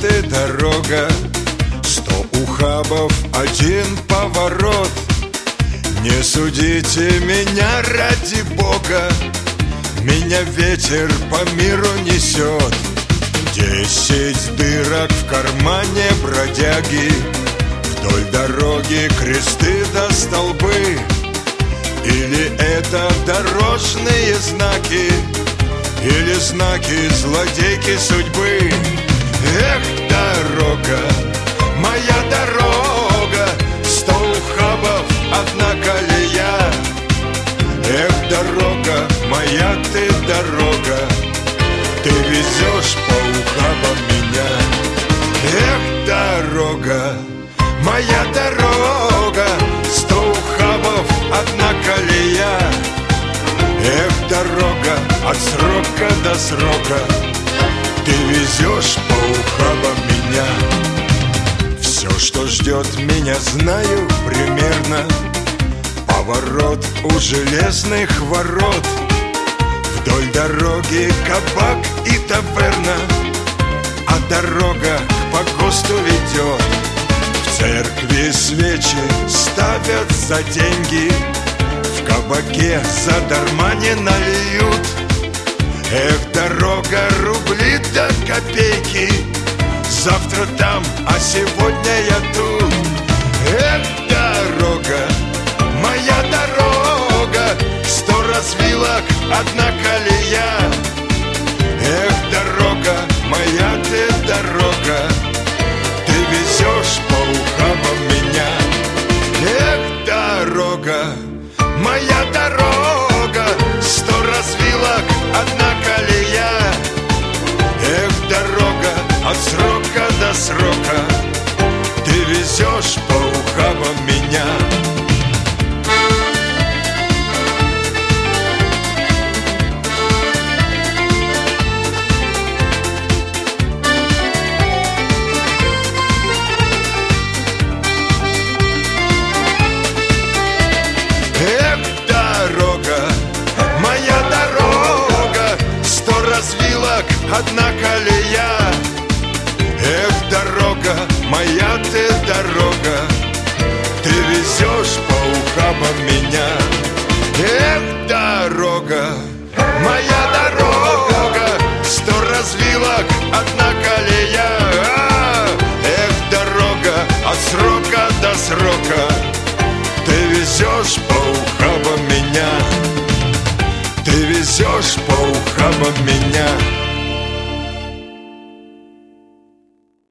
ты дорога, 100 ухабов, 1 поворот. Не судите меня ради Бога, меня ветер по миру несет. 10 дырок в кармане бродяги, вдоль дороги кресты да столбы. Или это дорожные знаки, или знаки злодейки судьбы. Эх, дорога, моя дорога, 100 ухабов, 1 колея. Эх, дорога, моя ты дорога, ты везешь по ухабам меня. Эх, дорога, моя дорога, 100 ухабов, 1 колея. Эх, дорога, от срока до срока, ты везешь по ухабам меня. Все, что ждет меня, знаю примерно. Поворот у железных ворот, вдоль дороги кабак и таверна, а дорога к погосту ведет. В церкви свечи ставят за деньги, в кабаке задарма не нальют. Эх, дорога, рубли до копейки, завтра там, а сегодня я тут. Эх, дорога, моя дорога, 100 развилок, 1 колея. Эх, дорога, моя ты дорога, ты везешь по ухабам меня. Эх, дорога, моя дорога, 100 развилок, 1 колея. Эх, дорога, от срока до срока, ты везешь по ухабам меня. Эх, дорога, моя дорога, 100 развилок, 1 колея. Эх, дорога, моя ты дорога, ты везешь по ухабам меня. Эх, дорога, моя дорога, 100 развилок, 1 колея. Эх, дорога, от срока до срока, ты везешь по ухабам меня. Ты везешь по ухабам меня.